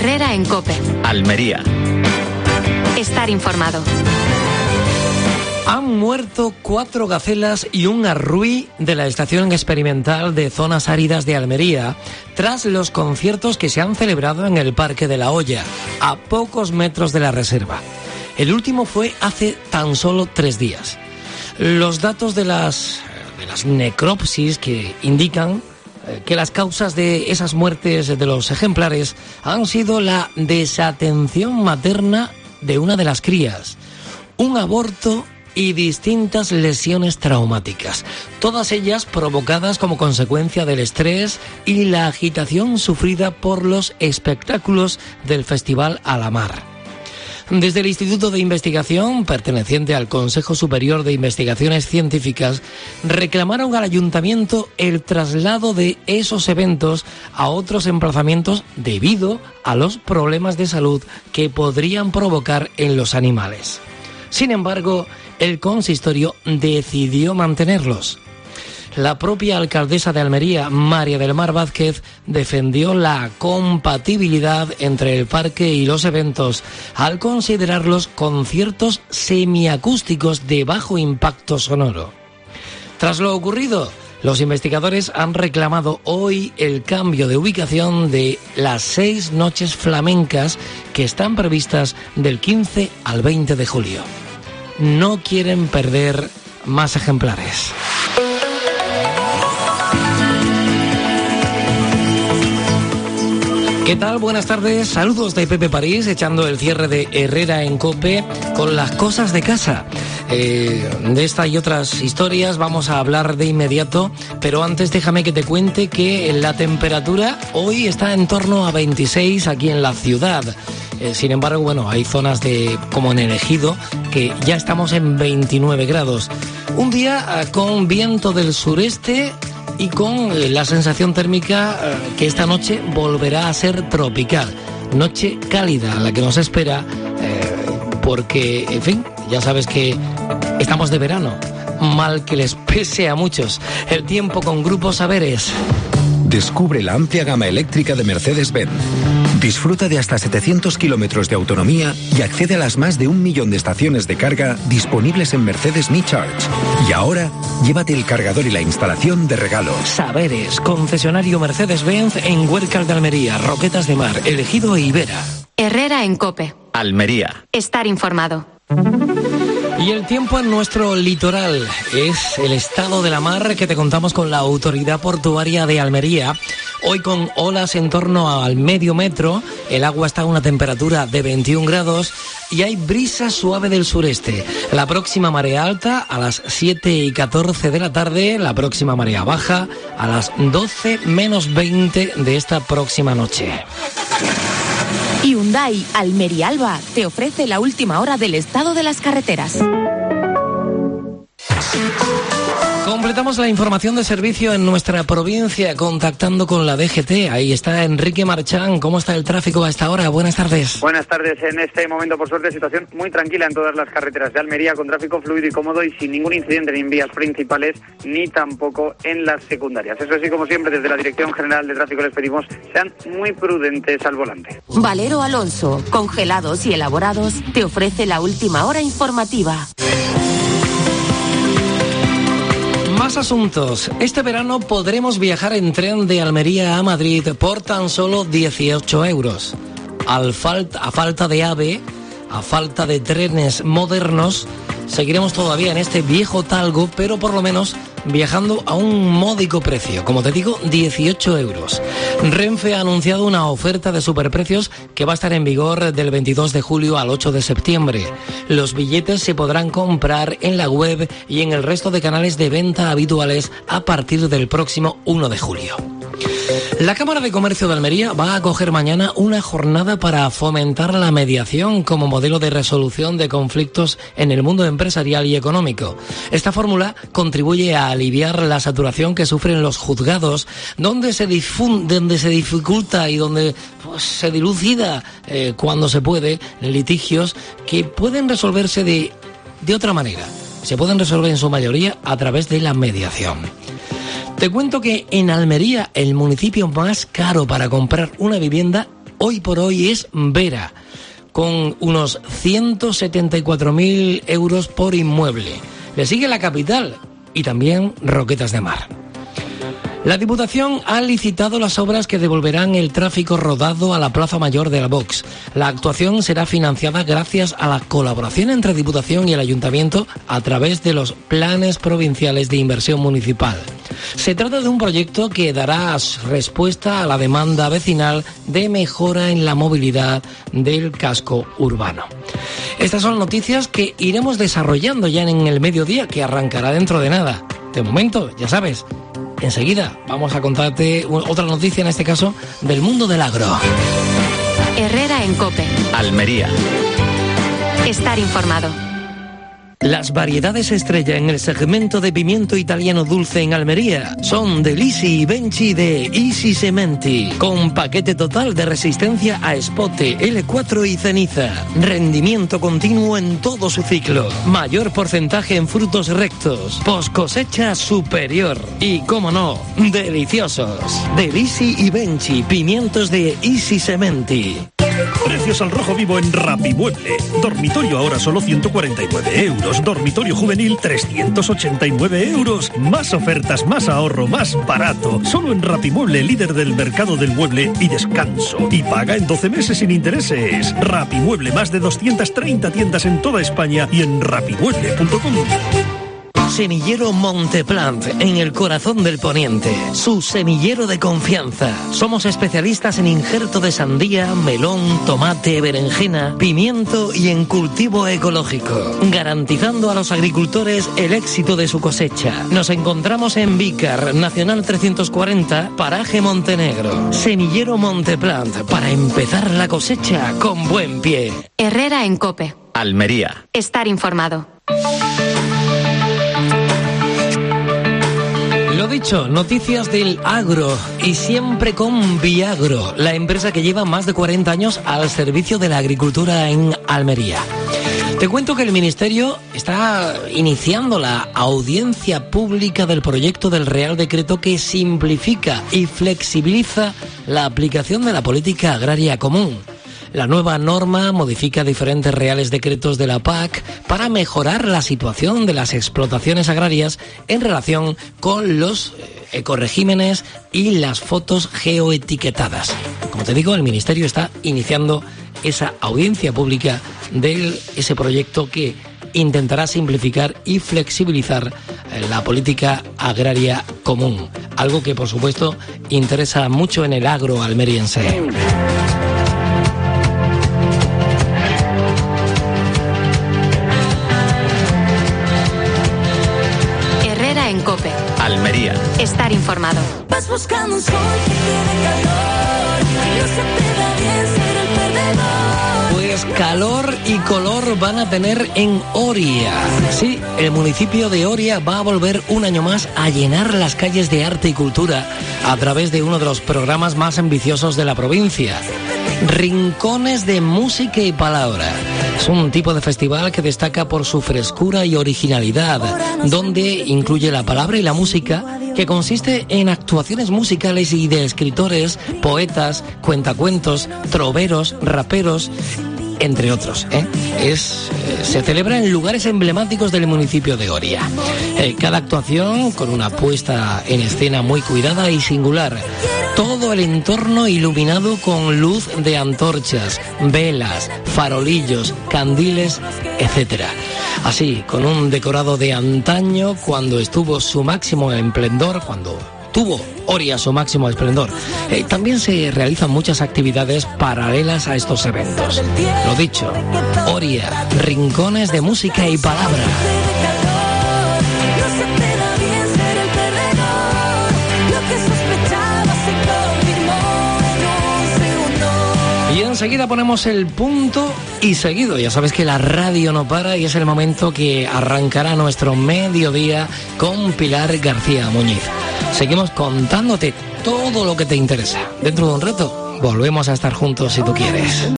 Herrera en COPE. Almería. Estar informado. Han muerto 4 gacelas y un arruí de la estación experimental de zonas áridas de Almería tras los conciertos que se han celebrado en el Parque de la Hoya, a pocos metros de la reserva. El último fue hace tan solo 3 días. Los datos de las necropsis que indican que las causas de esas muertes de los ejemplares han sido la desatención materna de una de las crías, un aborto y distintas lesiones traumáticas, todas ellas provocadas como consecuencia del estrés y la agitación sufrida por los espectáculos del Festival a la Mar. Desde el Instituto de Investigación, perteneciente al Consejo Superior de Investigaciones Científicas, reclamaron al Ayuntamiento el traslado de esos eventos a otros emplazamientos debido a los problemas de salud que podrían provocar en los animales. Sin embargo, el consistorio decidió mantenerlos. La propia alcaldesa de Almería, María del Mar Vázquez, defendió la compatibilidad entre el parque y los eventos al considerarlos conciertos semiacústicos de bajo impacto sonoro. Tras lo ocurrido, los investigadores han reclamado hoy el cambio de ubicación de las 6 noches flamencas que están previstas del 15 al 20 de julio. No quieren perder más ejemplares. ¿Qué tal? Buenas tardes, saludos de Pepe París, echando el cierre de Herrera en COPE con las cosas de casa. De esta y otras historias vamos a hablar de inmediato, pero antes déjame que te cuente que la temperatura hoy está en torno a 26 aquí en la ciudad. Sin embargo, bueno, hay zonas como en el Ejido que ya estamos en 29 grados. Un día con viento del sureste y con la sensación térmica que esta noche volverá a ser tropical. Noche cálida la que nos espera, porque, en fin, ya sabes que estamos de verano. Mal que les pese a muchos. El tiempo con Grupo Saberes. Descubre la amplia gama eléctrica de Mercedes-Benz. Disfruta de hasta 700 kilómetros de autonomía y accede a las más de 1 millón de estaciones de carga disponibles en Mercedes Me Charge. Y ahora, llévate el cargador y la instalación de regalo. Saberes, concesionario Mercedes-Benz en Huércal de Almería, Roquetas de Mar, El Ejido e Ibera. Herrera en COPE. Almería. Estar informado. Y el tiempo en nuestro litoral es el estado de la mar que te contamos con la Autoridad Portuaria de Almería. Hoy con olas en torno al medio metro, el agua está a una temperatura de 21 grados y hay brisa suave del sureste. La próxima marea alta a las 7:14 de la tarde, la próxima marea baja a las 12:20 de esta próxima noche. Hyundai Almería Alba te ofrece la última hora del estado de las carreteras. Completamos la información de servicio en nuestra provincia contactando con la DGT. Ahí está Enrique Marchán. ¿Cómo está el tráfico a esta hora? Buenas tardes. Buenas tardes. En este momento, por suerte, situación muy tranquila en todas las carreteras de Almería, con tráfico fluido y cómodo y sin ningún incidente ni en vías principales ni tampoco en las secundarias. Eso sí, como siempre, desde la Dirección General de Tráfico les pedimos sean muy prudentes al volante. Valero Alonso, congelados y elaborados, te ofrece la última hora informativa. Más asuntos. Este verano podremos viajar en tren de Almería a Madrid por tan solo 18 euros. A falta de AVE, a falta de trenes modernos, seguiremos todavía en este viejo talgo, pero por lo menos viajando a un módico precio. Como te digo, 18 euros. Renfe ha anunciado una oferta de superprecios que va a estar en vigor del 22 de julio al 8 de septiembre. Los billetes se podrán comprar en la web y en el resto de canales de venta habituales a partir del próximo 1 de julio. La Cámara de Comercio de Almería va a acoger mañana una jornada para fomentar la mediación como modelo de resolución de conflictos en el mundo empresarial y económico. Esta fórmula contribuye a aliviar la saturación que sufren los juzgados, donde se dificulta y donde se dilucida cuando se puede litigios que pueden resolverse de otra manera. Se pueden resolver en su mayoría a través de la mediación. Te cuento que en Almería el municipio más caro para comprar una vivienda hoy por hoy es Vera, con unos 174.000 euros por inmueble. Le sigue la capital y también Roquetas de Mar. La Diputación ha licitado las obras que devolverán el tráfico rodado a la Plaza Mayor de la Vox. La actuación será financiada gracias a la colaboración entre Diputación y el Ayuntamiento a través de los planes provinciales de inversión municipal. Se trata de un proyecto que dará respuesta a la demanda vecinal de mejora en la movilidad del casco urbano. Estas son noticias que iremos desarrollando ya en el mediodía, que arrancará dentro de nada. De momento, ya sabes, enseguida vamos a contarte otra noticia, en este caso, del mundo del agro. Herrera en COPE. Almería. Estar informado. Las variedades estrella en el segmento de pimiento italiano dulce en Almería son de Lisi y Benchi de Easy Cementi, con paquete total de resistencia a espote, L4 y ceniza. Rendimiento continuo en todo su ciclo. Mayor porcentaje en frutos rectos. Post cosecha superior. Y, cómo no, deliciosos. De Lisi y Benchi, pimientos de Easy Cementi. Precios al rojo vivo en Rapimueble. Dormitorio ahora solo 149 euros. Dormitorio juvenil 389 euros. Más ofertas, más ahorro, más barato. Solo en Rapimueble, líder del mercado del mueble y descanso. Y paga en 12 meses sin intereses. Rapimueble, más de 230 tiendas en toda España y en rapimueble.com. Semillero Monteplant, en el corazón del poniente. Su semillero de confianza. Somos especialistas en injerto de sandía, melón, tomate, berenjena, pimiento y en cultivo ecológico, garantizando a los agricultores el éxito de su cosecha. Nos encontramos en Vícar, Nacional 340, Paraje Montenegro. Semillero Monteplant, para empezar la cosecha con buen pie. Herrera en COPE. Almería. Estar informado. Lo dicho, noticias del agro y siempre con Viagro, la empresa que lleva más de 40 años al servicio de la agricultura en Almería. Te cuento que el Ministerio está iniciando la audiencia pública del proyecto del Real Decreto que simplifica y flexibiliza la aplicación de la política agraria común. La nueva norma modifica diferentes reales decretos de la PAC para mejorar la situación de las explotaciones agrarias en relación con los ecoregímenes y las fotos geoetiquetadas. Como te digo, el Ministerio está iniciando esa audiencia pública de ese proyecto que intentará simplificar y flexibilizar la política agraria común, algo que por supuesto interesa mucho en el agro almeriense. En COPE. Almería. Estar informado. Vas buscando un sol que tiene calor y no se te da bien ser el perdedor. Pues calor y color van a tener en Oria. Sí, el municipio de Oria va a volver un año más a llenar las calles de arte y cultura a través de uno de los programas más ambiciosos de la provincia. Rincones de música y palabra. Es un tipo de festival que destaca por su frescura y originalidad, donde incluye la palabra y la música, que consiste en actuaciones musicales y de escritores, poetas, cuentacuentos, troveros, raperos, entre otros. Se celebra en lugares emblemáticos del municipio de Oria. Cada actuación con una puesta en escena muy cuidada y singular. Todo el entorno iluminado con luz de antorchas, velas, farolillos, candiles, etc. Así, con un decorado de antaño cuando estuvo su máximo esplendor, cuando tuvo Oria su máximo esplendor. También se realizan muchas actividades paralelas a estos eventos. Lo dicho, Oria, rincones de música y palabra. Y enseguida ponemos el punto y seguido. Ya sabes que la radio no para y es el momento que arrancará nuestro mediodía con Pilar García Muñiz. Seguimos contándote todo lo que te interesa. Dentro de un rato volvemos a estar juntos si tú quieres.